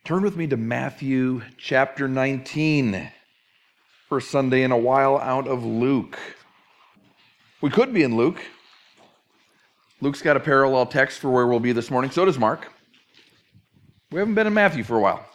Turn with me to Matthew chapter 19, first Sunday in a while out of Luke. We could be in Luke. Luke's got a parallel text for where we'll be this morning. So does Mark. We haven't been in Matthew for a while.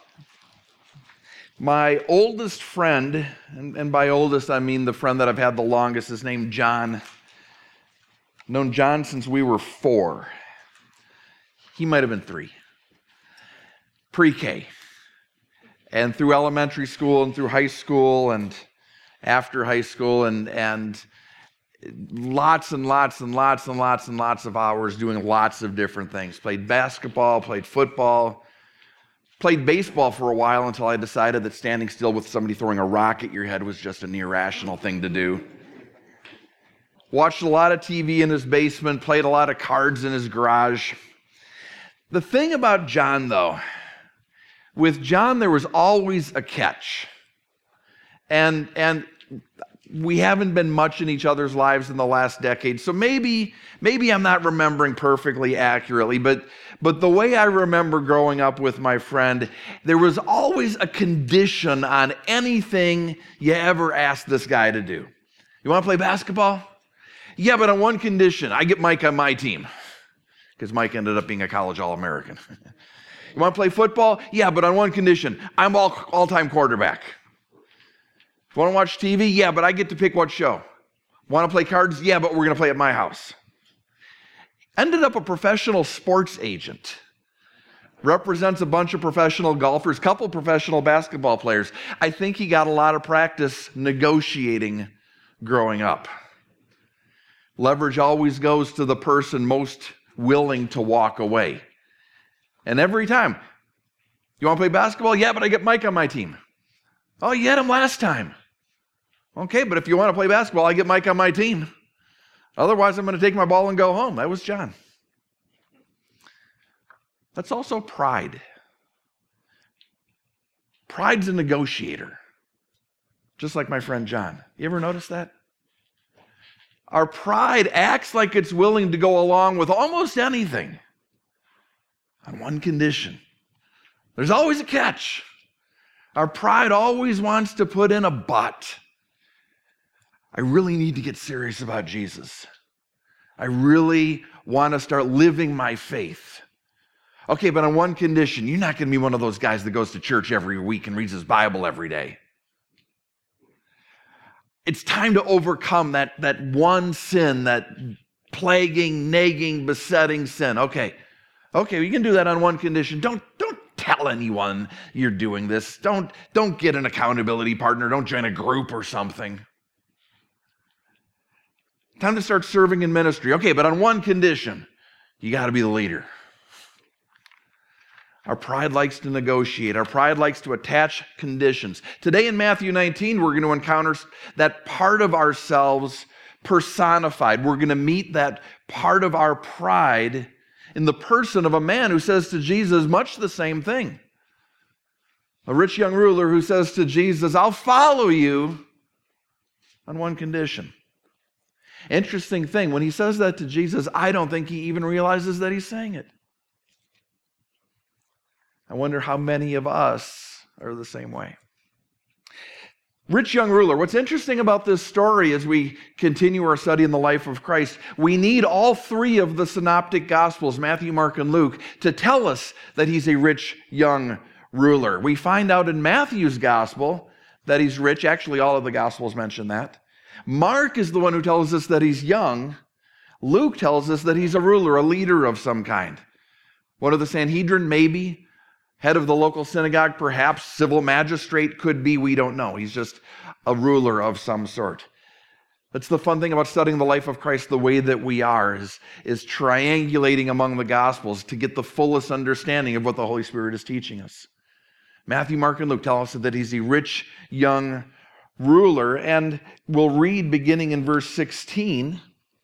My oldest friend, and by oldest I mean the friend that I've had the longest, is named John. I've known John since we were 4. He might have been 3. Pre-K. And through elementary school and through high school and after high school and lots and lots of hours doing lots of different things. Played basketball, played football, played baseball for a while until I decided that standing still with somebody throwing a rock at your head was just an irrational thing to do. Watched a lot of TV in his basement, played a lot of cards in his garage. The thing about John, though, with John there was always a catch. And we haven't been much in each other's lives in the last decade, so maybe I'm not remembering perfectly accurately, but the way I remember growing up with my friend, there was always a condition on anything you ever asked this guy to do. You want to play basketball? Yeah, but on one condition, I get Mike on my team, because Mike ended up being a college All-American. You want to play football? Yeah, but on one condition, I'm all-time quarterback. You want to watch TV? Yeah, but I get to pick what show. Want to play cards? Yeah, but we're going to play at my house. Ended up a professional sports agent. Represents a bunch of professional golfers, couple professional basketball players. I think he got a lot of practice negotiating growing up. Leverage always goes to the person most willing to walk away. And every time, you want to play basketball? Yeah, but I get Mike on my team. Oh, you had him last time. Okay, but if you want to play basketball, I get Mike on my team. Otherwise, I'm going to take my ball and go home. That was John. That's also pride. Pride's a negotiator, just like my friend John. You ever notice that? Our pride acts like it's willing to go along with almost anything on one condition. There's always a catch. Our pride always wants to put in a but. I really need to get serious about Jesus. I really want to start living my faith. Okay, but on one condition, you're not going to be one of those guys that goes to church every week and reads his Bible every day. It's time to overcome that one sin, that plaguing, nagging, besetting sin. Okay, you can do that on one condition. Don't tell anyone you're doing this. Don't get an accountability partner. Don't join a group or something. Time to start serving in ministry. Okay, but on one condition, you got to be the leader. Our pride likes to negotiate. Our pride likes to attach conditions. Today in Matthew 19, we're going to encounter that part of ourselves personified. We're going to meet that part of our pride in the person of a man who says to Jesus much the same thing. A rich young ruler who says to Jesus, I'll follow you on one condition. Interesting thing, when he says that to Jesus, I don't think he even realizes that he's saying it. I wonder how many of us are the same way. Rich young ruler. What's interesting about this story as we continue our study in the life of Christ, we need all 3 of the synoptic gospels, Matthew, Mark, and Luke, to tell us that he's a rich young ruler. We find out in Matthew's gospel that he's rich. Actually, all of the gospels mention that. Mark is the one who tells us that he's young. Luke tells us that he's a ruler, a leader of some kind. One of the Sanhedrin, maybe. Head of the local synagogue, perhaps. Civil magistrate, could be. We don't know. He's just a ruler of some sort. That's the fun thing about studying the life of Christ the way that we are, is triangulating among the Gospels to get the fullest understanding of what the Holy Spirit is teaching us. Matthew, Mark, and Luke tell us that he's a rich young ruler, and we'll read beginning in verse 16.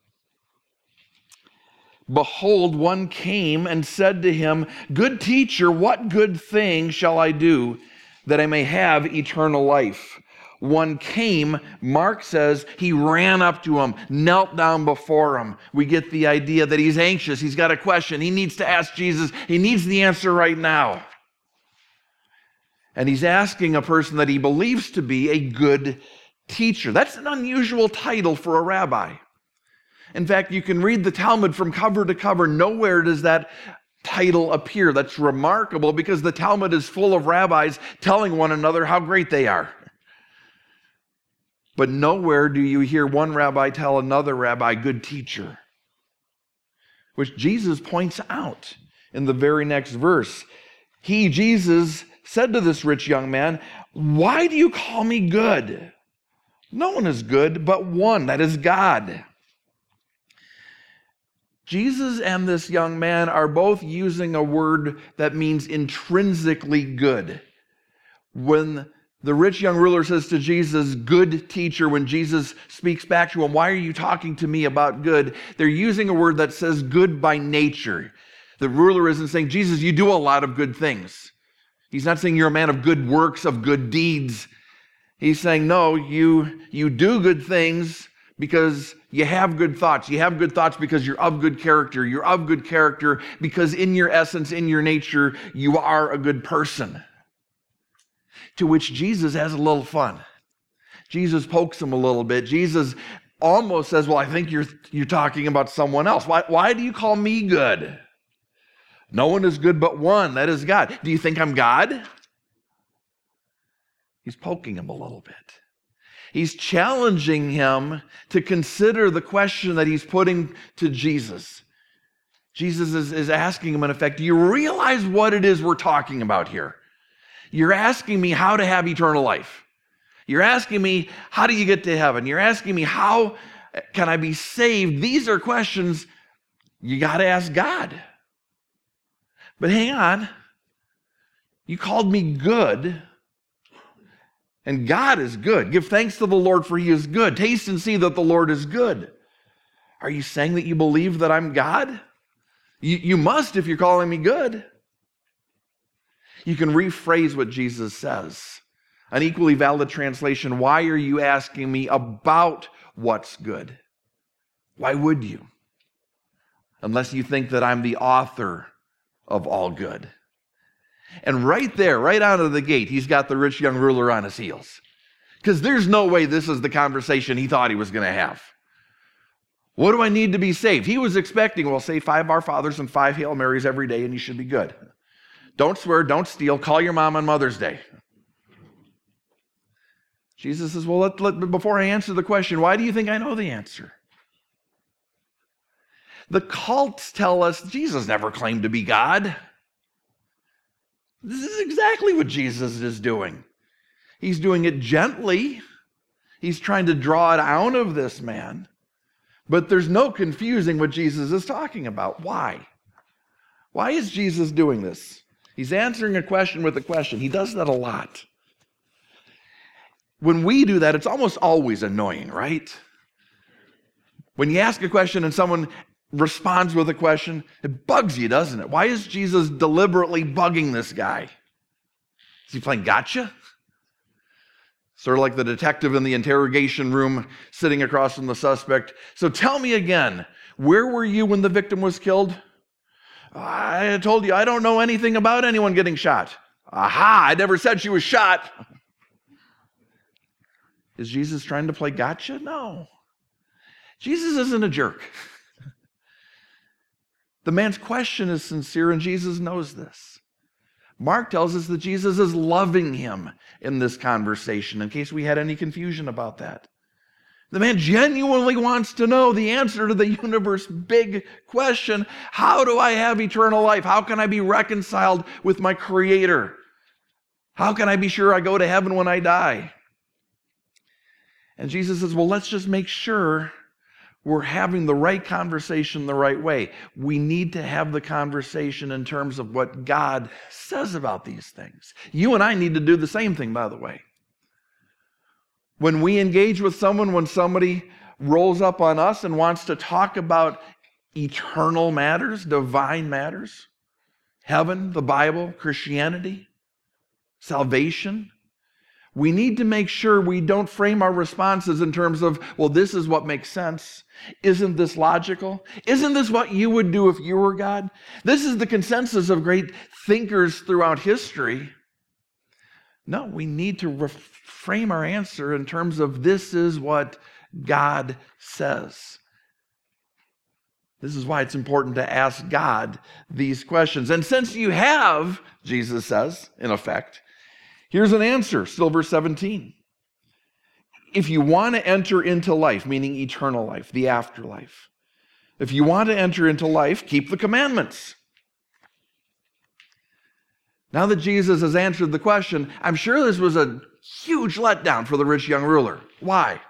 Behold, one came and said to him, Good teacher, what good thing shall I do that I may have eternal life? One came, Mark says, he ran up to him, knelt down before him. We get the idea that he's anxious, he's got a question, he needs to ask Jesus, he needs the answer right now. And he's asking a person that he believes to be a good teacher. That's an unusual title for a rabbi. In fact, you can read the Talmud from cover to cover. Nowhere does that title appear. That's remarkable because the Talmud is full of rabbis telling one another how great they are. But nowhere do you hear one rabbi tell another rabbi, good teacher, which Jesus points out in the very next verse. He, Jesus, said to this rich young man, why do you call me good? No one is good but one, that is God. Jesus and this young man are both using a word that means intrinsically good. When the rich young ruler says to Jesus, good teacher, when Jesus speaks back to him, why are you talking to me about good? They're using a word that says good by nature. The ruler isn't saying, Jesus, you do a lot of good things. He's not saying you're a man of good works, of good deeds. He's saying, no, you do good things because you have good thoughts. You have good thoughts because you're of good character. You're of good character because in your essence, in your nature, you are a good person. To which Jesus has a little fun. Jesus pokes him a little bit. Jesus almost says, well, I think you're talking about someone else. Why do you call me good? No one is good but one, that is God. Do you think I'm God? He's poking him a little bit. He's challenging him to consider the question that he's putting to Jesus. Jesus is asking him, in effect, do you realize what it is we're talking about here? You're asking me how to have eternal life. You're asking me, how do you get to heaven? You're asking me, how can I be saved? These are questions you got to ask God. But hang on. You called me good, and God is good. Give thanks to the Lord, for he is good. Taste and see that the Lord is good. Are you saying that you believe that I'm God? You must if you're calling me good. You can rephrase what Jesus says. An equally valid translation, why are you asking me about what's good? Why would you? Unless you think that I'm the author of all good. And right there, right out of the gate, he's got the rich young ruler on his heels. Because there's no way this is the conversation he thought he was going to have. What do I need to be saved? He was expecting, well, say 5 Our Fathers and 5 Hail Marys every day and you should be good. Don't swear, don't steal, call your mom on Mother's Day. Jesus says, well, before I answer the question, why do you think I know the answer? The cults tell us Jesus never claimed to be God. This is exactly what Jesus is doing. He's doing it gently. He's trying to draw it out of this man. But there's no confusing what Jesus is talking about. Why? Why is Jesus doing this? He's answering a question with a question. He does that a lot. When we do that, it's almost always annoying, right? When you ask a question and someone responds with a question, it bugs you, doesn't it? Why is Jesus deliberately bugging this guy? Is he playing gotcha? Sort of like the detective in the interrogation room sitting across from the suspect. So tell me again, where were you when the victim was killed? I told you I don't know anything about anyone getting shot. Aha, I never said she was shot. Is Jesus trying to play gotcha? No. Jesus isn't a jerk. The man's question is sincere, and Jesus knows this. Mark tells us that Jesus is loving him in this conversation, in case we had any confusion about that. The man genuinely wants to know the answer to the universe's big question, how do I have eternal life? How can I be reconciled with my Creator? How can I be sure I go to heaven when I die? And Jesus says, well, let's just make sure we're having the right conversation the right way. We need to have the conversation in terms of what God says about these things. You and I need to do the same thing, by the way. When we engage with someone, when somebody rolls up on us and wants to talk about eternal matters, divine matters, heaven, the Bible, Christianity, salvation, we need to make sure we don't frame our responses in terms of, well, this is what makes sense. Isn't this logical? Isn't this what you would do if you were God? This is the consensus of great thinkers throughout history. No, we need to reframe our answer in terms of this is what God says. This is why it's important to ask God these questions. And since you have, Jesus says, in effect, here's an answer, still verse 17. If you want to enter into life, meaning eternal life, the afterlife, if you want to enter into life, keep the commandments. Now that Jesus has answered the question, I'm sure this was a huge letdown for the rich young ruler. Why?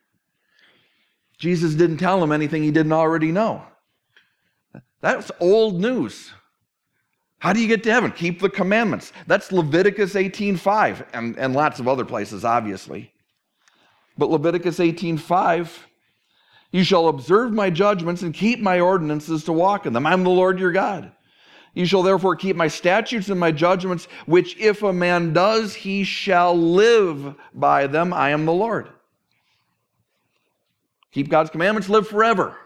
Jesus didn't tell him anything he didn't already know. That's old news. How do you get to heaven? Keep the commandments. That's Leviticus 18:5, and lots of other places, obviously. But Leviticus 18:5, you shall observe my judgments and keep my ordinances to walk in them. I'm the Lord your God. You shall therefore keep my statutes and my judgments, which if a man does, he shall live by them. I am the Lord. Keep God's commandments, live forever.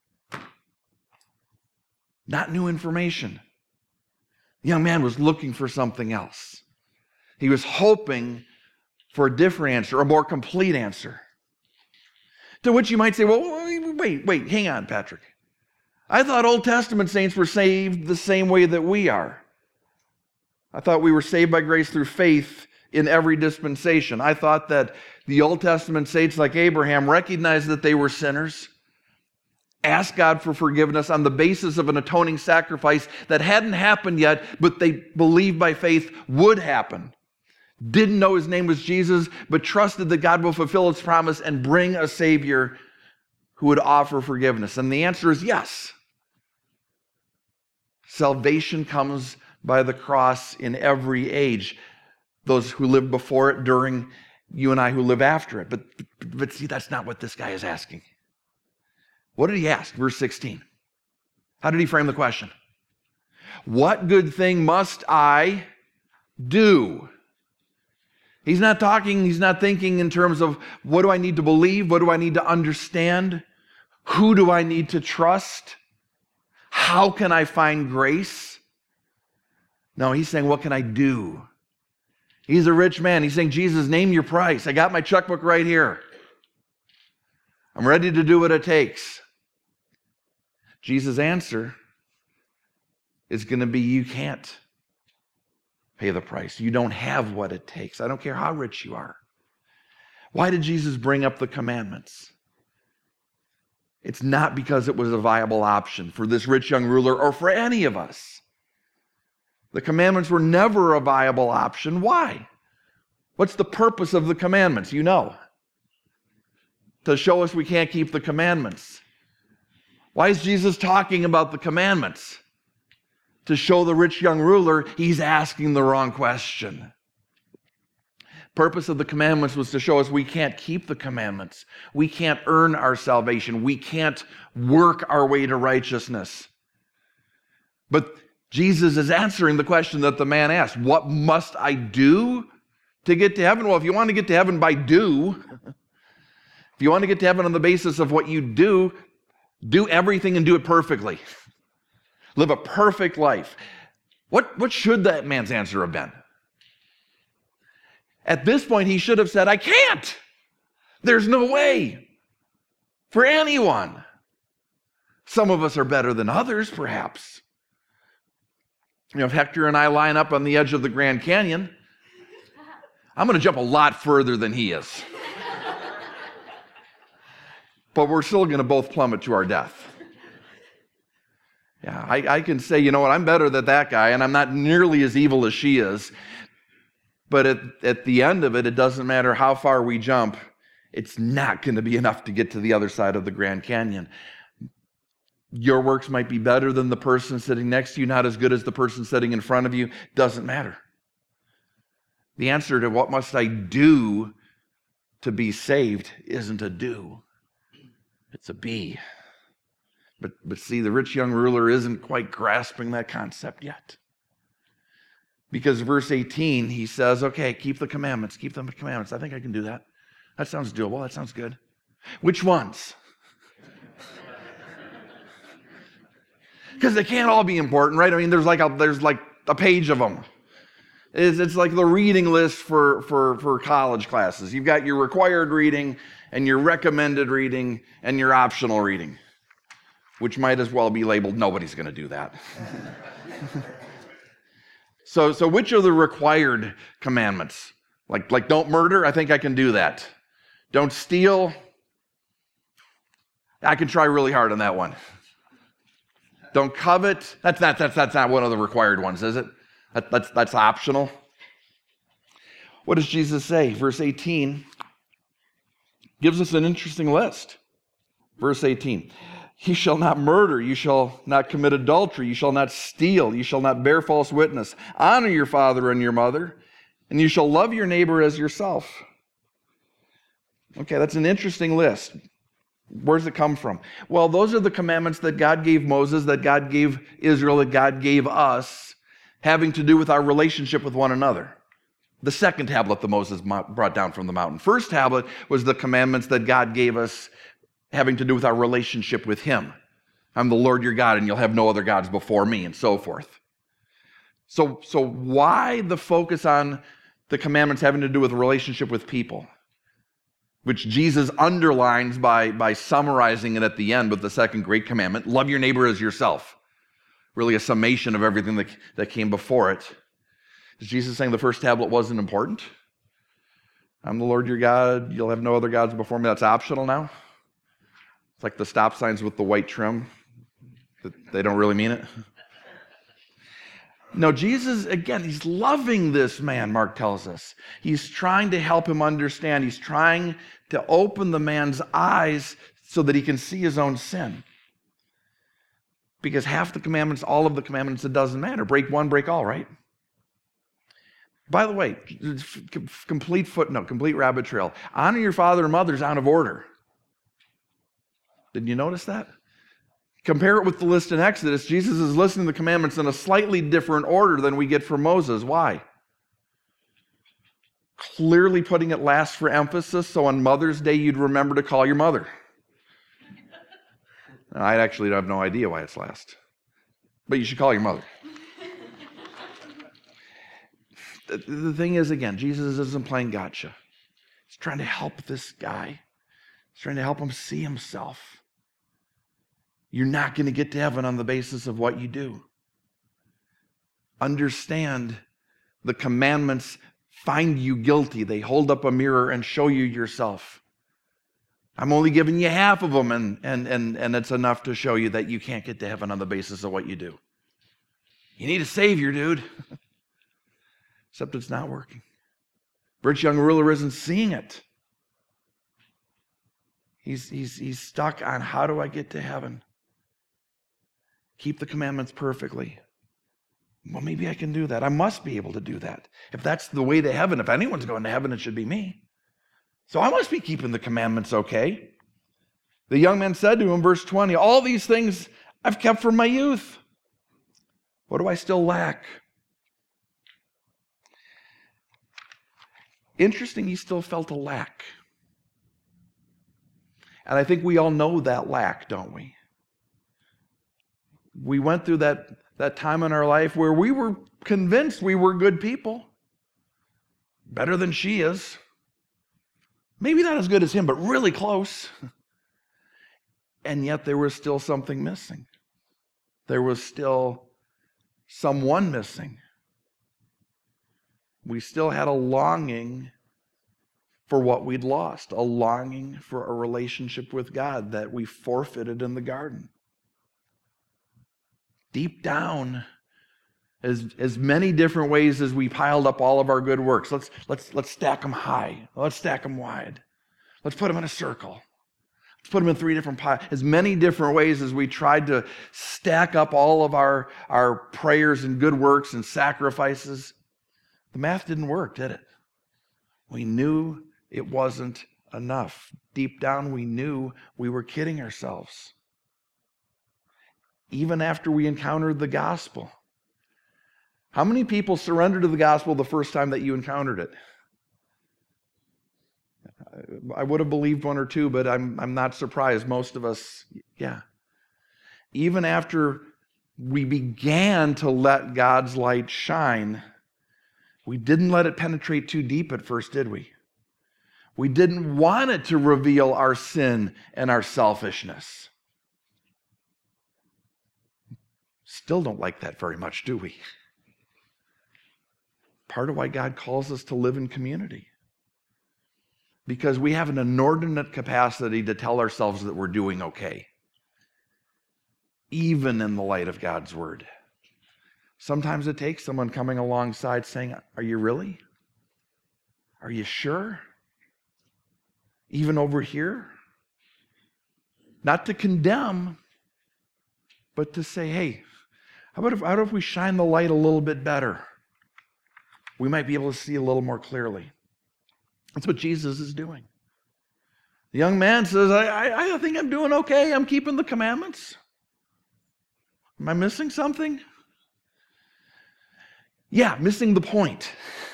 Not new information. The young man was looking for something else. He was hoping for a different answer, a more complete answer. To which you might say, well, wait, hang on, Patrick. I thought Old Testament saints were saved the same way that we are. I thought we were saved by grace through faith in every dispensation. I thought that the Old Testament saints like Abraham recognized that they were sinners, asked God for forgiveness on the basis of an atoning sacrifice that hadn't happened yet, but they believed by faith would happen. Didn't know his name was Jesus, but trusted that God will fulfill his promise and bring a Savior who would offer forgiveness. And the answer is yes. Salvation comes by the cross in every age. Those who lived before it, during, you and I who live after it. But see, that's not what this guy is asking. What did he ask? Verse 16. How did he frame the question? What good thing must I do? He's not thinking in terms of what do I need to believe? What do I need to understand? Who do I need to trust? How can I find grace? No, he's saying, what can I do? He's a rich man. He's saying, Jesus, name your price. I got my checkbook right here. I'm ready to do what it takes. Jesus' answer is going to be, you can't pay the price. You don't have what it takes. I don't care how rich you are. Why did Jesus bring up the commandments? It's not because it was a viable option for this rich young ruler or for any of us. The commandments were never a viable option. Why? What's the purpose of the commandments? You know. To show us we can't keep the commandments. Why is Jesus talking about the commandments? To show the rich young ruler he's asking the wrong question. Purpose of the commandments was to show us we can't keep the commandments. We can't earn our salvation. We can't work our way to righteousness. But Jesus is answering the question that the man asked. What must I do to get to heaven? Well, if you want to get to heaven by do, if you want to get to heaven on the basis of what you do everything and do it perfectly. Live a perfect life. What should that man's answer have been? At this point, he should have said, I can't. There's no way for anyone. Some of us are better than others, perhaps. You know, if Hector and I line up on the edge of the Grand Canyon, I'm going to jump a lot further than he is. But we're still going to both plummet to our death. Yeah, I can say, you know what, I'm better than that guy, and I'm not nearly as evil as she is. But at the end of it, it doesn't matter how far we jump, it's not going to be enough to get to the other side of the Grand Canyon. Your works might be better than the person sitting next to you, not as good as the person sitting in front of you. Doesn't matter. The answer to what must I do to be saved isn't a do. It's a be. But see, the rich young ruler isn't quite grasping that concept yet. Because verse 18, he says, okay, keep the commandments, keep the commandments. I think I can do that. That sounds doable. That sounds good. Which ones? Because they can't all be important, right? I mean, there's like a page of them. It's like the reading list for college classes. You've got your required reading and your recommended reading and your optional reading, which might as well be labeled, nobody's going to do that. So which are the required commandments? Like don't murder, I think I can do that. Don't steal, I can try really hard on that one. Don't covet, that's not one of the required ones, is it? That's optional. What does Jesus say? Verse 18 gives us an interesting list. Verse 18, you shall not murder, you shall not commit adultery, you shall not steal, you shall not bear false witness. Honor your father and your mother, and you shall love your neighbor as yourself. Okay, that's an interesting list. Where does it come from? Well, those are the commandments that God gave Moses, that God gave Israel, that God gave us, having to do with our relationship with one another. The second tablet that Moses brought down from the mountain. First tablet was the commandments that God gave us having to do with our relationship with him. I'm the Lord your God, and you'll have no other gods before me, and so forth. So why the focus on the commandments having to do with relationship with people, which Jesus underlines by summarizing it at the end with the second great commandment, love your neighbor as yourself. Really a summation of everything that came before it. Is Jesus saying the first tablet wasn't important? I'm the Lord your God, you'll have no other gods before me. That's optional now? It's like the stop signs with the white trim. They don't really mean it. No, Jesus, again, he's loving this man, Mark tells us. He's trying to help him understand. He's trying to open the man's eyes so that he can see his own sin. Because half the commandments, all of the commandments, it doesn't matter. Break one, break all, right? By the way, complete footnote, complete rabbit trail. Honor your father and mother is out of order. Did you notice that? Compare it with the list in Exodus. Jesus is listing the commandments in a slightly different order than we get from Moses. Why? Clearly putting it last for emphasis, so on Mother's Day you'd remember to call your mother. I actually have no idea why it's last. But you should call your mother. The thing is, again, Jesus isn't playing gotcha. He's trying to help this guy. He's trying to help him see himself. You're not going to get to heaven on the basis of what you do. Understand the commandments find you guilty. They hold up a mirror and show you yourself. I'm only giving you half of them, and it's enough to show you that you can't get to heaven on the basis of what you do. You need a savior, dude. Except it's not working. Rich young ruler isn't seeing it. He's stuck on, how do I get to heaven? Keep the commandments perfectly. Well, maybe I can do that. I must be able to do that. If that's the way to heaven, if anyone's going to heaven, it should be me. So I must be keeping the commandments okay. The young man said to him, verse 20, all these things I've kept from my youth. What do I still lack? Interesting, he still felt a lack. And I think we all know that lack, don't we? We went through that time in our life where we were convinced we were good people. Better than she is. Maybe not as good as him, but really close. And yet there was still something missing. There was still someone missing. We still had a longing for what we'd lost, a longing for a relationship with God that we forfeited in the garden. Deep down, as many different ways as we piled up all of our good works, let's stack them high. Let's stack them wide. Let's put them in a circle. Let's put them in 3 different piles. As many different ways as we tried to stack up all of our prayers and good works and sacrifices, the math didn't work, did it? We knew it wasn't enough. Deep down, we knew we were kidding ourselves. Even after we encountered the gospel. How many people surrendered to the gospel the first time that you encountered it? I would have believed 1 or 2, but I'm not surprised. Most of us, yeah. Even after we began to let God's light shine, We didn't let it penetrate too deep at first, did we? We didn't want it to reveal our sin and our selfishness. Still don't like that very much, do we? Part of why God calls us to live in community. Because we have an inordinate capacity to tell ourselves that we're doing okay, even in the light of God's word. Sometimes it takes someone coming alongside saying, "Are you really? Are you sure? Even over here?" Not to condemn, but to say, "Hey, how about if we shine the light a little bit better? We might be able to see a little more clearly." That's what Jesus is doing. The young man says, I think I'm doing okay. I'm keeping the commandments. Am I missing something? Yeah, missing the point.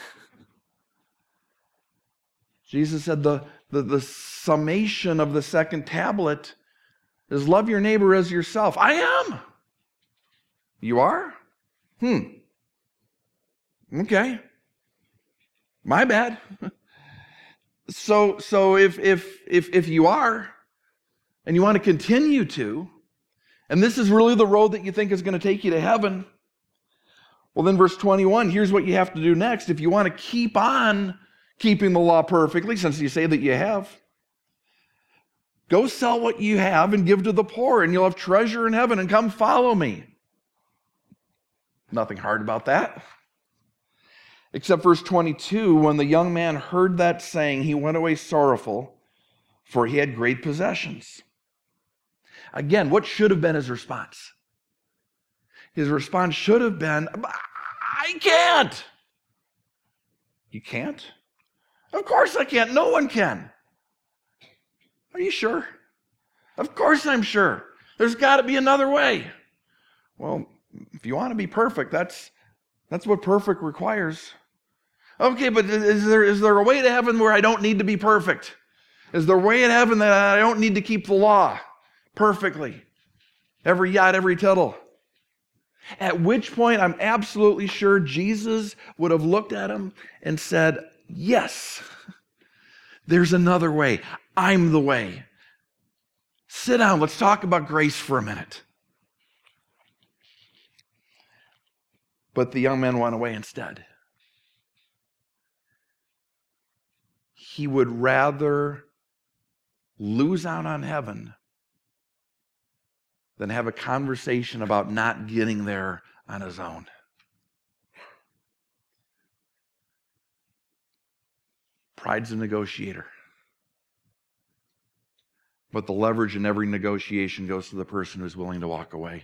Jesus said the summation of the second tablet is love your neighbor as yourself. I am. You are? Okay. My bad. So if you are, and you want to continue to, and this is really the road that you think is going to take you to heaven, well then verse 21, here's what you have to do next. If you want to keep on keeping the law perfectly, since you say that you have, go sell what you have and give to the poor, and you'll have treasure in heaven, and come follow me. Nothing hard about that. Except verse 22, when the young man heard that saying, he went away sorrowful, for he had great possessions. Again, what should have been his response? His response should have been, I can't. You can't? Of course I can't. No one can. Are you sure? Of course I'm sure. There's got to be another way. Well, if you want to be perfect, that's what perfect requires. Okay, but is there a way to heaven where I don't need to be perfect? Is there a way in heaven that I don't need to keep the law perfectly? Every yot, every tittle. At which point, I'm absolutely sure Jesus would have looked at him and said, yes, there's another way. I'm the way. Sit down. Let's talk about grace for a minute. But the young man went away instead. He would rather lose out on heaven than have a conversation about not getting there on his own. Pride's a negotiator. But the leverage in every negotiation goes to the person who's willing to walk away.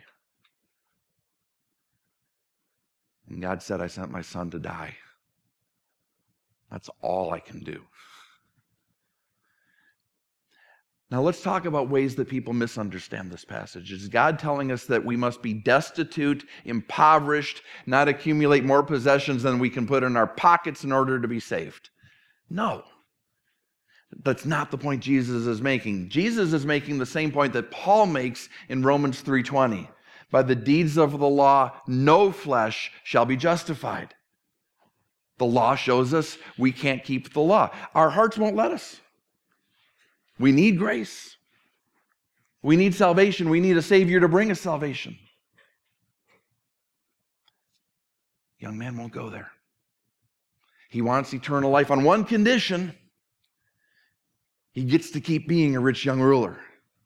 And God said, I sent my son to die. That's all I can do. Now let's talk about ways that people misunderstand this passage. Is God telling us that we must be destitute, impoverished, not accumulate more possessions than we can put in our pockets in order to be saved? No. That's not the point Jesus is making. Jesus is making the same point that Paul makes in Romans 3:20. By the deeds of the law, no flesh shall be justified. The law shows us we can't keep the law. Our hearts won't let us. We need grace. We need salvation. We need a Savior to bring us salvation. Young man won't go there. He wants eternal life on one condition. He gets to keep being a rich young ruler.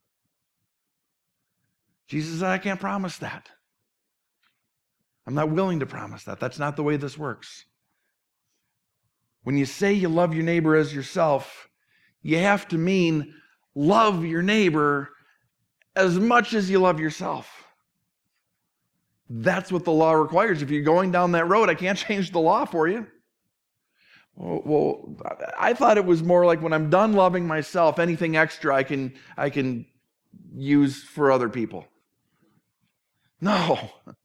Jesus said, I can't promise that. I'm not willing to promise that. That's not the way this works. When you say you love your neighbor as yourself, you have to mean love your neighbor as much as you love yourself. That's what the law requires. If you're going down that road, I can't change the law for you. Well, I thought it was more like when I'm done loving myself, anything extra I can use for other people. No.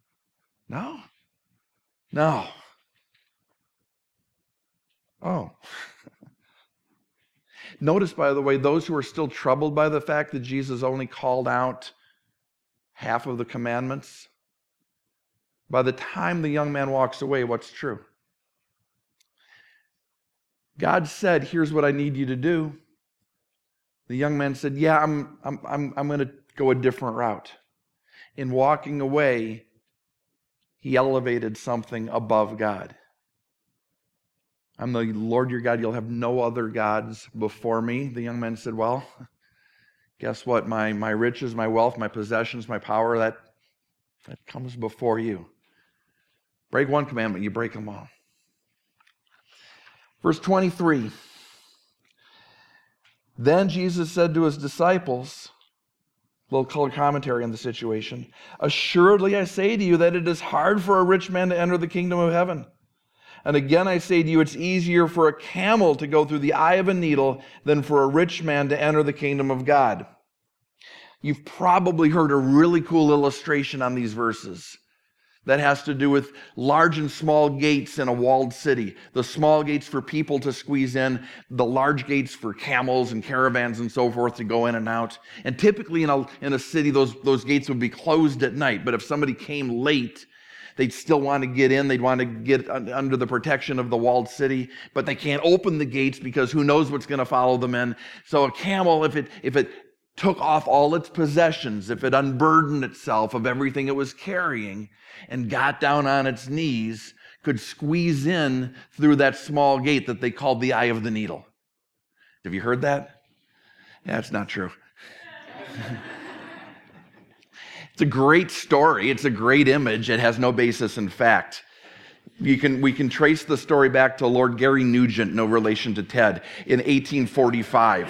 Oh. Notice, by the way, those who are still troubled by the fact that Jesus only called out half of the commandments, by the time the young man walks away, what's true? God said, here's what I need you to do. The young man said, yeah, I'm going to go a different route. In walking away, he elevated something above God. I'm the Lord your God. You'll have no other gods before me. The young man said, well, guess what? My riches, my wealth, my possessions, my power, that comes before you. Break one commandment, you break them all. Verse 23. Then Jesus said to his disciples, a little color commentary on the situation, assuredly I say to you that it is hard for a rich man to enter the kingdom of heaven. And again I say to you, it's easier for a camel to go through the eye of a needle than for a rich man to enter the kingdom of God. You've probably heard a really cool illustration on these verses that has to do with large and small gates in a walled city. The small gates for people to squeeze in, the large gates for camels and caravans and so forth to go in and out. And typically in a city, those gates would be closed at night. But if somebody came late, they'd still want to get in. They'd want to get under the protection of the walled city. But they can't open the gates because who knows what's going to follow them in. So a camel, if it took off all its possessions, if it unburdened itself of everything it was carrying and got down on its knees, could squeeze in through that small gate that they called the eye of the needle. Have you heard that? Yeah, it's not true. It's a great story. It's a great image. It has no basis in fact. We can trace the story back to Lord Gary Nugent, no relation to Ted, in 1845.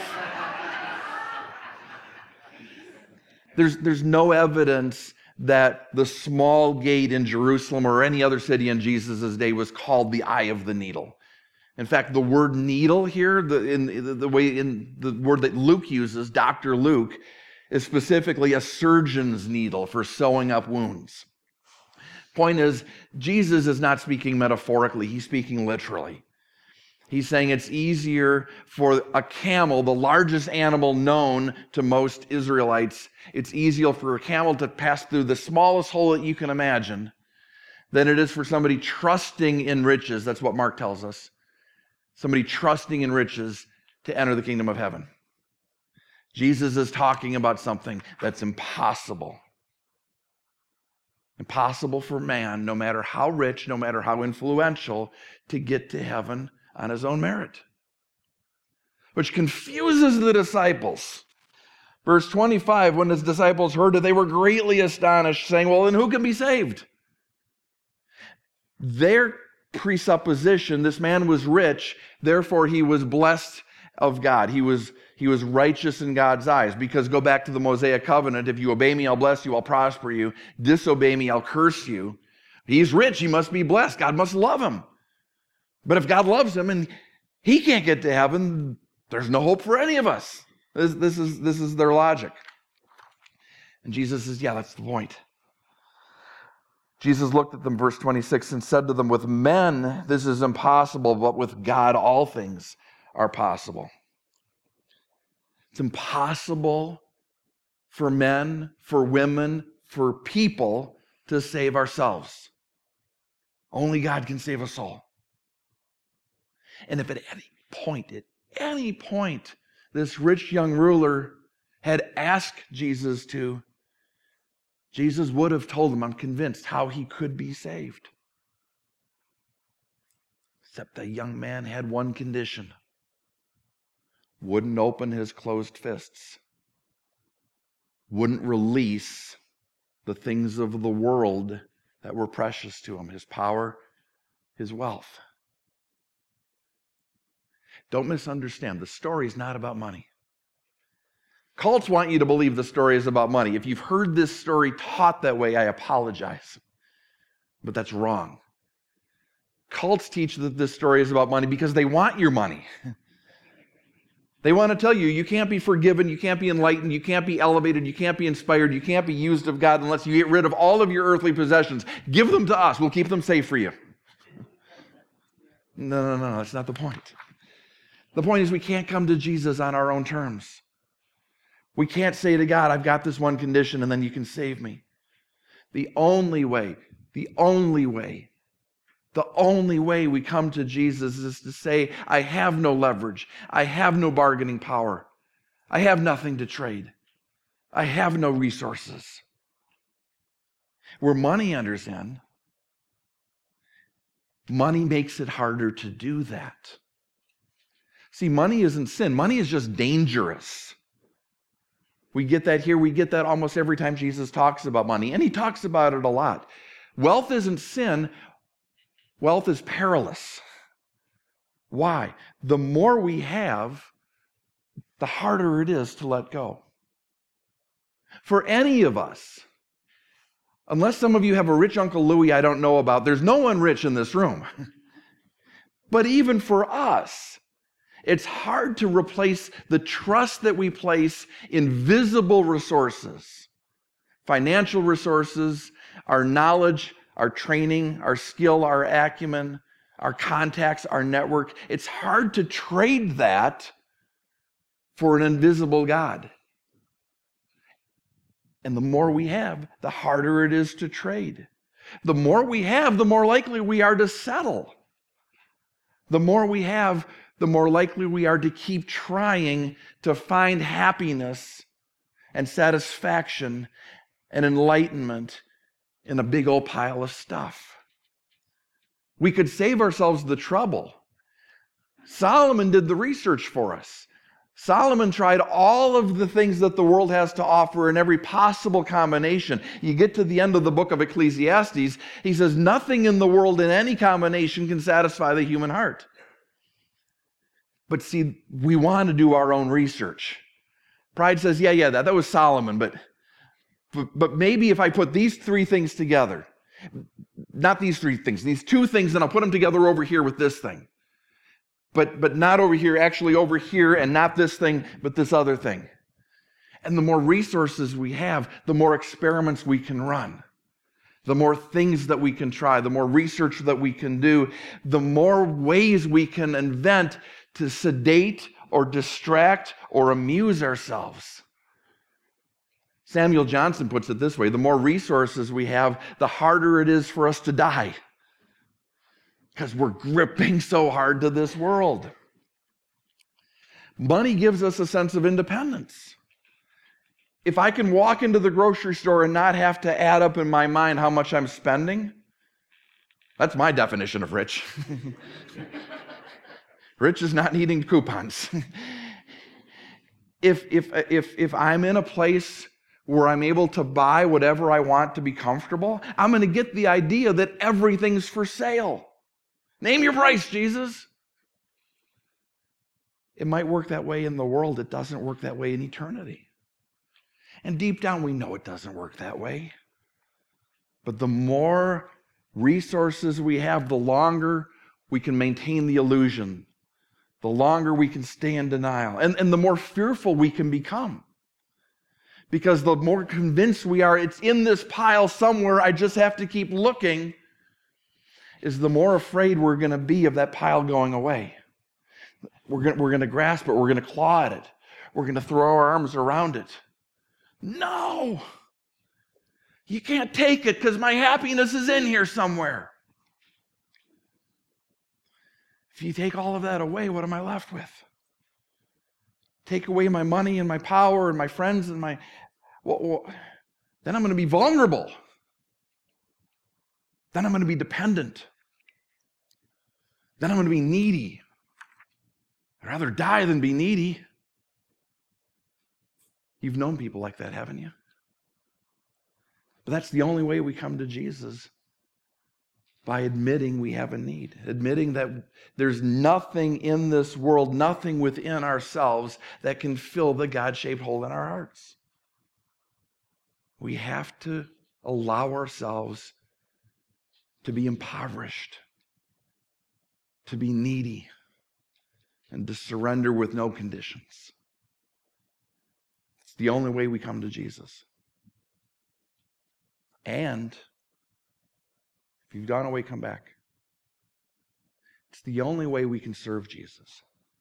There's no evidence that the small gate in Jerusalem or any other city in Jesus' day was called the eye of the needle. In fact, the word needle here, the word that Luke uses, Dr. Luke, is specifically a surgeon's needle for sewing up wounds. Point is, Jesus is not speaking metaphorically, he's speaking literally. He's saying it's easier for a camel, the largest animal known to most Israelites, it's easier for a camel to pass through the smallest hole that you can imagine than it is for somebody trusting in riches. That's what Mark tells us. Somebody trusting in riches to enter the kingdom of heaven. Jesus is talking about something that's impossible. Impossible for man, no matter how rich, no matter how influential, to get to heaven on his own merit, which confuses the disciples. Verse 25, when his disciples heard it, they were greatly astonished, saying, well, then who can be saved? Their presupposition, this man was rich, therefore he was blessed of God. He was righteous in God's eyes, because go back to the Mosaic covenant, if you obey me, I'll bless you, I'll prosper you. Disobey me, I'll curse you. He's rich, he must be blessed. God must love him. But if God loves him and he can't get to heaven, there's no hope for any of us. This is their logic. And Jesus says, yeah, that's the point. Jesus looked at them, verse 26, and said to them, with men this is impossible, but with God all things are possible. It's impossible for men, for women, for people to save ourselves. Only God can save a soul. And if at any point, this rich young ruler had asked Jesus to, Jesus would have told him, I'm convinced, how he could be saved. Except the young man had one condition. Wouldn't open his closed fists. Wouldn't release the things of the world that were precious to him, his power, his wealth. Don't misunderstand. The story is not about money. Cults want you to believe the story is about money. If you've heard this story taught that way, I apologize. But that's wrong. Cults teach that this story is about money because they want your money. They want to tell you, you can't be forgiven, you can't be enlightened, you can't be elevated, you can't be inspired, you can't be used of God unless you get rid of all of your earthly possessions. Give them to us. We'll keep them safe for you. No, that's not the point. The point is we can't come to Jesus on our own terms. We can't say to God, I've got this one condition and then you can save me. The only way The only way we come to Jesus is to say, I have no leverage. I have no bargaining power. I have nothing to trade. I have no resources. Where money enters in, money makes it harder to do that. See, money isn't sin. Money is just dangerous. We get that here. We get that almost every time Jesus talks about money, and he talks about it a lot. Wealth isn't sin. Wealth is perilous. Why? The more we have, the harder it is to let go. For any of us, unless some of you have a rich Uncle Louie I don't know about, there's no one rich in this room. But even for us, it's hard to replace the trust that we place in visible resources, financial resources, our knowledge, our training, our skill, our acumen, our contacts, our network. It's hard to trade that for an invisible God. And the more we have, the harder it is to trade. The more we have, the more likely we are to settle. The more we have, the more likely we are to keep trying to find happiness and satisfaction and enlightenment in a big old pile of stuff. We could save ourselves the trouble. Solomon did the research for us. Solomon tried all of the things that the world has to offer in every possible combination. You get to the end of the book of Ecclesiastes, he says, nothing in the world in any combination can satisfy the human heart. But see, we want to do our own research. Pride says, yeah, that was Solomon, but maybe if I put these three things together, not these three things, these two things, then I'll put them together over here with this thing. But not over here, actually over here, and not this thing, but this other thing. And the more resources we have, the more experiments we can run. The more things that we can try, the more research that we can do, the more ways we can invent to sedate or distract or amuse ourselves. Samuel Johnson puts it this way: the more resources we have, the harder it is for us to die. Because we're gripping so hard to this world. Money gives us a sense of independence. If I can walk into the grocery store and not have to add up in my mind how much I'm spending, that's my definition of rich. Rich is not needing coupons. If I'm in a place where I'm able to buy whatever I want to be comfortable, I'm going to get the idea that everything's for sale. Name your price, Jesus. It might work that way in the world. It doesn't work that way in eternity. And deep down, we know it doesn't work that way. But the more resources we have, the longer we can maintain the illusion, the longer we can stay in denial, and the more fearful we can become. Because the more convinced we are it's in this pile somewhere, I just have to keep looking, is the more afraid we're going to be of that pile going away. We're going to grasp it. We're going to claw at it. We're going to throw our arms around it. No! You can't take it because my happiness is in here somewhere. If you take all of that away, what am I left with? Take away my money and my power and my friends and my... Well, then I'm going to be vulnerable. Then I'm going to be dependent. Then I'm going to be needy. I'd rather die than be needy. You've known people like that, haven't you? But that's the only way we come to Jesus, by admitting we have a need, admitting that there's nothing in this world, nothing within ourselves that can fill the God-shaped hole in our hearts. We have to allow ourselves to be impoverished, to be needy, and to surrender with no conditions. It's the only way we come to Jesus. And if you've gone away, come back. It's the only way we can serve Jesus.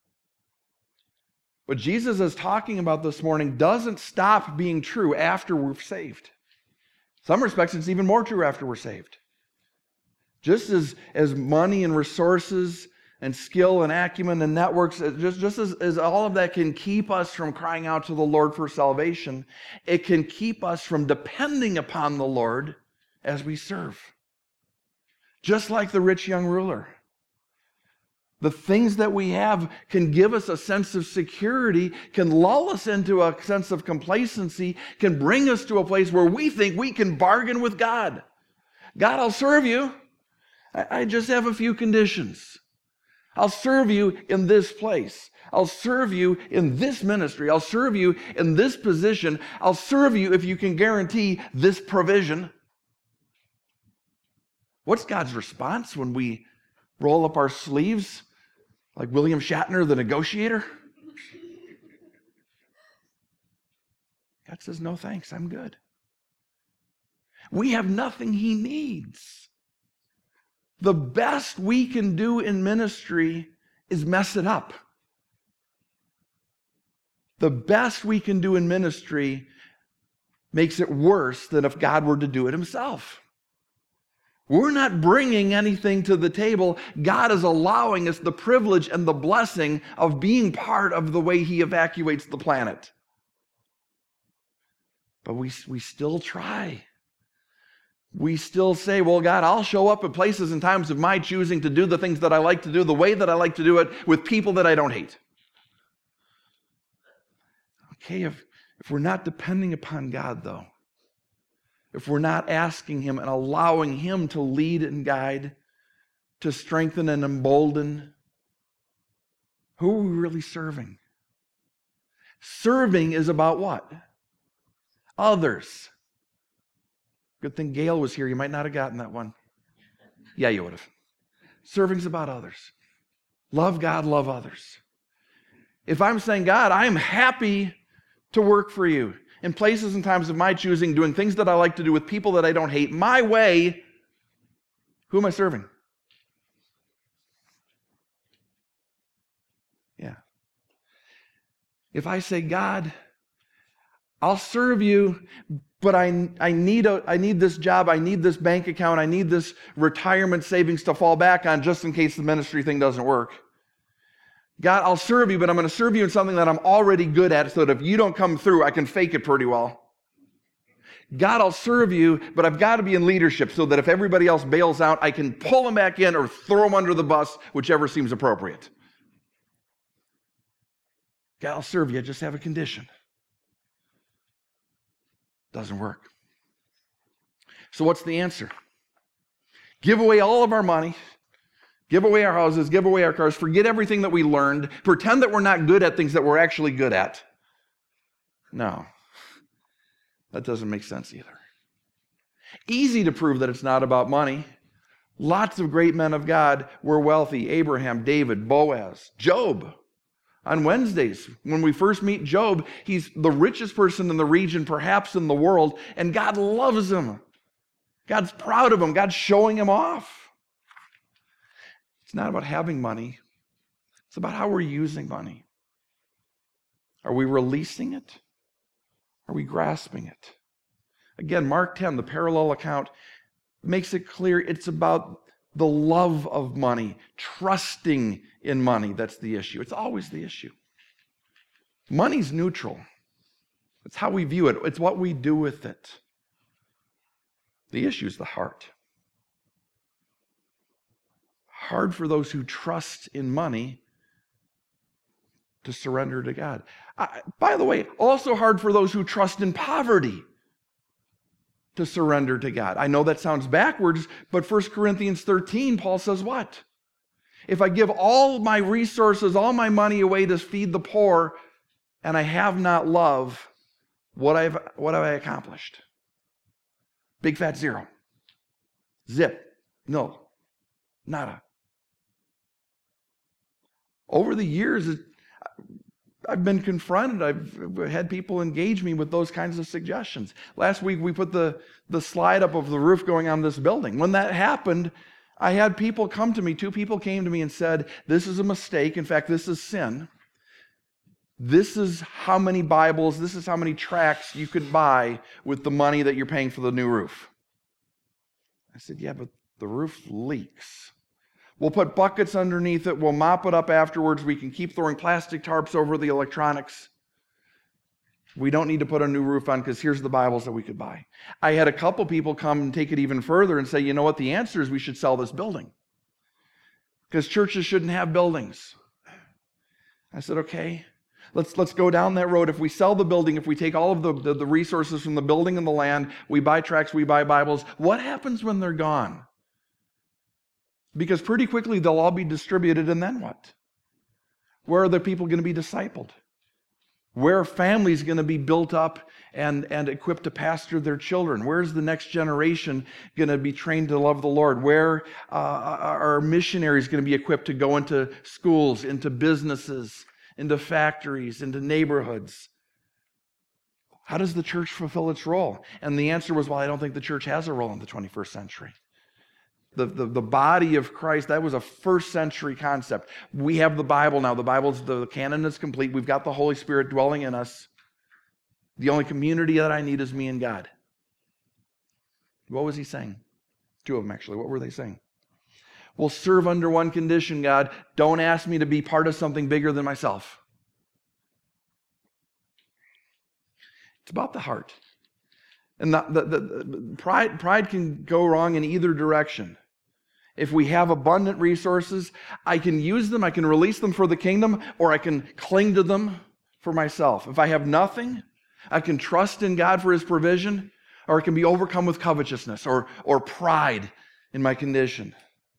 What Jesus is talking about this morning doesn't stop being true after we're saved. In some respects, it's even more true after we're saved. Just as money and resources and skill and acumen and networks, just as all of that can keep us from crying out to the Lord for salvation, it can keep us from depending upon the Lord as we serve. Just like the rich young ruler. The things that we have can give us a sense of security, can lull us into a sense of complacency, can bring us to a place where we think we can bargain with God. God, I'll serve you. I just have a few conditions. I'll serve you in this place. I'll serve you in this ministry. I'll serve you in this position. I'll serve you if you can guarantee this provision. What's God's response when we roll up our sleeves like William Shatner, the negotiator? God says, no thanks, I'm good. We have nothing he needs. The best we can do in ministry is mess it up. The best we can do in ministry makes it worse than if God were to do it himself. We're not bringing anything to the table. God is allowing us the privilege and the blessing of being part of the way he evacuates the planet. But we still try. We still say, well, God, I'll show up at places and times of my choosing to do the things that I like to do, the way that I like to do it, with people that I don't hate. Okay, if we're not depending upon God, though, if we're not asking him and allowing him to lead and guide, to strengthen and embolden, who are we really serving? Serving is about what? Others. Good thing Gail was here. You might not have gotten that one. Yeah, you would have. Serving's about others. Love God, love others. If I'm saying, God, I'm happy to work for you in places and times of my choosing, doing things that I like to do with people that I don't hate, my way, who am I serving? Yeah. If I say, God, I'll serve you, but I need this job, I need this bank account, I need this retirement savings to fall back on just in case the ministry thing doesn't work. God, I'll serve you, but I'm going to serve you in something that I'm already good at so that if you don't come through, I can fake it pretty well. God, I'll serve you, but I've got to be in leadership so that if everybody else bails out, I can pull them back in or throw them under the bus, whichever seems appropriate. God, I'll serve you, I just have a condition. Doesn't work. So what's the answer? Give away all of our money, give away our houses, give away our cars, forget everything that we learned, pretend that we're not good at things that we're actually good at. No, that doesn't make sense either. Easy to prove that it's not about money. Lots of great men of God were wealthy. Abraham, David, Boaz, Job. On Wednesdays, when we first meet Job, he's the richest person in the region, perhaps in the world, and God loves him. God's proud of him. God's showing him off. It's not about having money. It's about how we're using money. Are we releasing it? Are we grasping it? Again, Mark 10, the parallel account, makes it clear it's about the love of money, trusting in money. That's the issue. It's always the issue. Money's neutral. It's how we view it. It's what we do with it. The issue is the heart. Hard for those who trust in money to surrender to God. By the way, also hard for those who trust in poverty to surrender to God. I know that sounds backwards, but 1 Corinthians 13, Paul says what? If I give all my resources, all my money away to feed the poor, and I have not love, what have I accomplished? Big fat zero. Zip. No. Nada. Over the years, I've been confronted. I've had people engage me with those kinds of suggestions. Last week, we put the slide up of the roof going on this building. When that happened, I had people come to me. 2 people came to me and said, this is a mistake. In fact, this is sin. This is how many Bibles, this is how many tracts you could buy with the money that you're paying for the new roof. I said, yeah, but the roof leaks. We'll put buckets underneath it. We'll mop it up afterwards. We can keep throwing plastic tarps over the electronics. We don't need to put a new roof on because here's the Bibles that we could buy. I had a couple people come and take it even further and say, you know what, the answer is we should sell this building because churches shouldn't have buildings. I said, okay, let's go down that road. If we sell the building, if we take all of the resources from the building and the land, we buy tracts, we buy Bibles, what happens when they're gone? Because pretty quickly they'll all be distributed, and then what? Where are the people going to be discipled? Where are families going to be built up and equipped to pastor their children? Where's the next generation going to be trained to love the Lord? Where are missionaries going to be equipped to go into schools, into businesses, into factories, into neighborhoods? How does the church fulfill its role? And the answer was, well, I don't think the church has a role in the 21st century. The body of Christ, that was a first century concept. We have the Bible now. The canon is complete. We've got the Holy Spirit dwelling in us. The only community that I need is me and God. What was he saying? Two of them, actually. What were they saying? We'll serve under one condition, God. Don't ask me to be part of something bigger than myself. It's about the heart. And the pride can go wrong in either direction. If we have abundant resources, I can use them, I can release them for the kingdom, or I can cling to them for myself. If I have nothing, I can trust in God for his provision, or it can be overcome with covetousness or pride in my condition.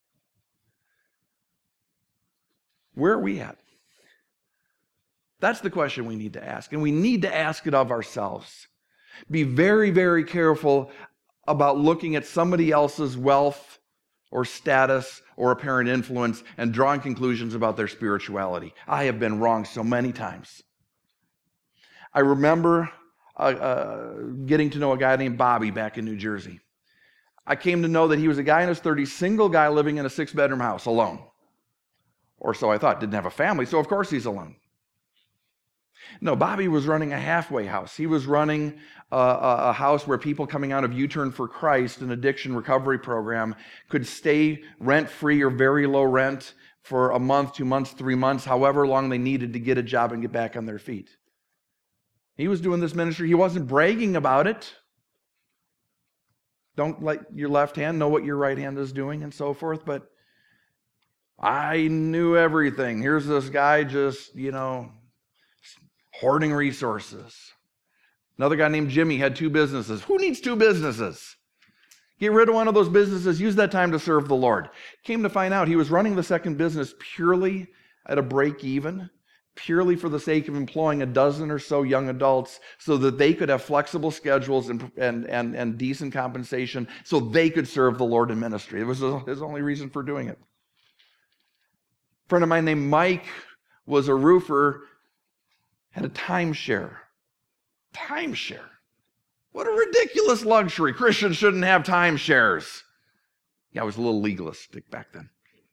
Where are we at? That's the question we need to ask, and we need to ask it of ourselves. Be very, very careful about looking at somebody else's wealth or status or apparent influence and drawing conclusions about their spirituality. I have been wrong so many times. I remember getting to know a guy named Bobby back in New Jersey. I came to know that he was a guy in his 30s, single guy living in a 6-bedroom house alone. Or so I thought. Didn't have a family, so of course he's alone. No, Bobby was running a halfway house. He was running a house where people coming out of U-Turn for Christ, an addiction recovery program, could stay rent-free or very low rent for a month, 2 months, 3 months, however long they needed to get a job and get back on their feet. He was doing this ministry. He wasn't bragging about it. Don't let your left hand know what your right hand is doing and so forth, but I knew everything. Here's this guy just, hoarding resources. Another guy named Jimmy had 2 businesses. Who needs 2 businesses? Get rid of one of those businesses. Use that time to serve the Lord. Came to find out he was running the second business purely at a break even, purely for the sake of employing a dozen or so young adults so that they could have flexible schedules and decent compensation so they could serve the Lord in ministry. It was his only reason for doing it. A friend of mine named Mike was a roofer, had a timeshare. Timeshare. What a ridiculous luxury. Christians shouldn't have timeshares. Yeah, I was a little legalistic back then.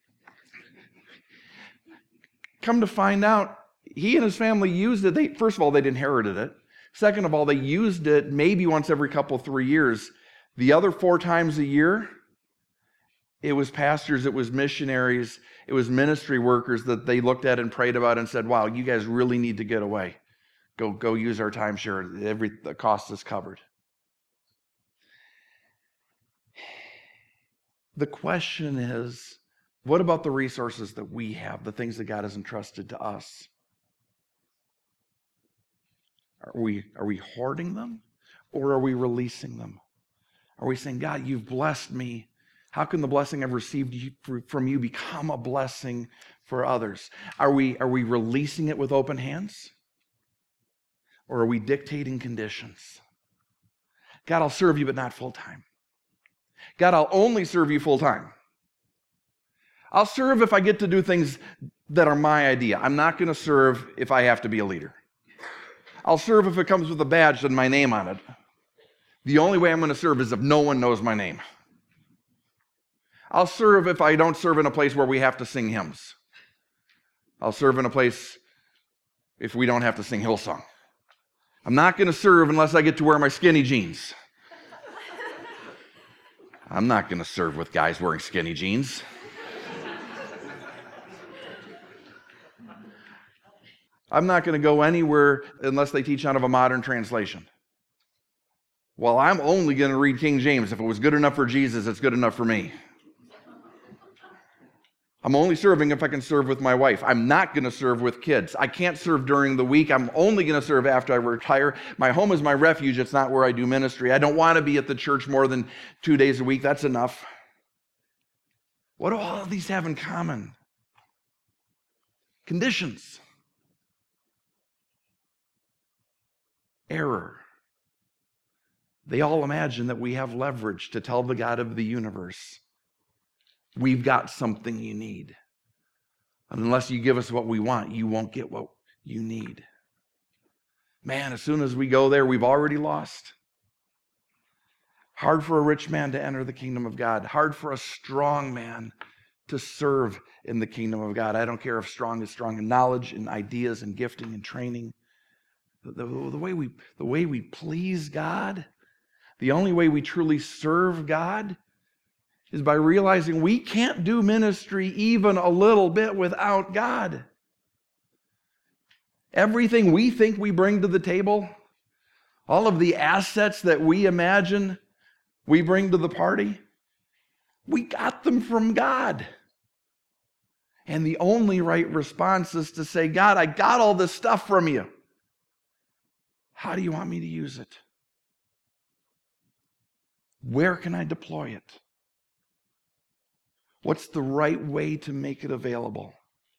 Come to find out, he and his family used it. First of all, they'd inherited it. Second of all, they used it maybe once every 3 years. The other 4 times a year, it was pastors, it was missionaries, it was ministry workers that they looked at and prayed about and said, wow, you guys really need to get away. Go use our timeshare. The cost is covered. The question is, what about the resources that we have, the things that God has entrusted to us? Are we hoarding them, or are we releasing them? Are we saying, God, you've blessed me. How can the blessing I've received from you become a blessing for others? Are we releasing it with open hands? Or are we dictating conditions? God, I'll serve you, but not full time. God, I'll only serve you full time. I'll serve if I get to do things that are my idea. I'm not going to serve if I have to be a leader. I'll serve if it comes with a badge and my name on it. The only way I'm going to serve is if no one knows my name. I'll serve if I don't serve in a place where we have to sing hymns. I'll serve in a place if we don't have to sing Hillsong. I'm not going to serve unless I get to wear my skinny jeans. I'm not going to serve with guys wearing skinny jeans. I'm not going to go anywhere unless they teach out of a modern translation. Well, I'm only going to read King James. If it was good enough for Jesus, it's good enough for me. I'm only serving if I can serve with my wife. I'm not going to serve with kids. I can't serve during the week. I'm only going to serve after I retire. My home is my refuge. It's not where I do ministry. I don't want to be at the church more than 2 days a week. That's enough. What do all of these have in common? Conditions. Error. They all imagine that we have leverage to tell the God of the universe, we've got something you need. And unless you give us what we want, you won't get what you need. Man, as soon as we go there, we've already lost. Hard for a rich man to enter the kingdom of God. Hard for a strong man to serve in the kingdom of God. I don't care if strong is strong in knowledge and ideas and gifting and training. The way we please God, the only way we truly serve God is by realizing we can't do ministry even a little bit without God. Everything we think we bring to the table, all of the assets that we imagine we bring to the party, we got them from God. And the only right response is to say, God, I got all this stuff from you. How do you want me to use it? Where can I deploy it? What's the right way to make it available?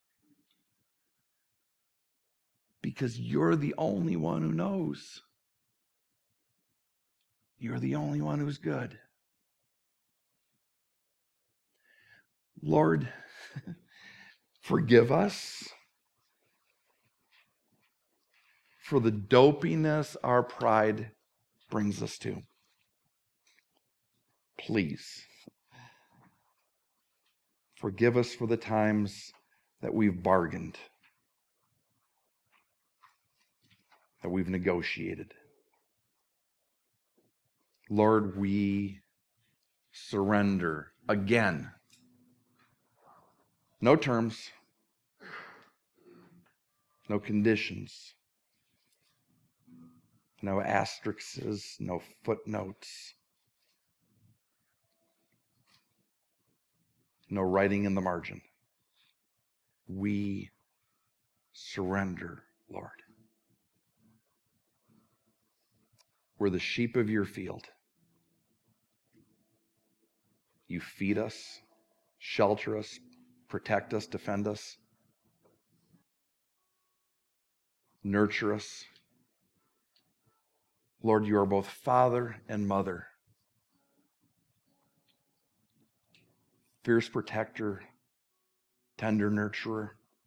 Because you're the only one who knows. You're the only one who's good. Lord, forgive us for the dopiness our pride brings us to. Please. Forgive us for the times that we've bargained, that we've negotiated. Lord, we surrender again. No terms, no conditions, no asterisks, no footnotes, no writing in the margin. We surrender, Lord. We're the sheep of your field. You feed us, shelter us, protect us, defend us, nurture us. Lord, you are both father and mother, fierce protector, tender nurturer.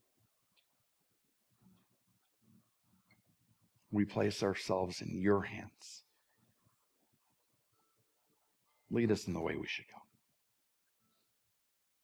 We place ourselves in your hands. Lead us in the way we should go.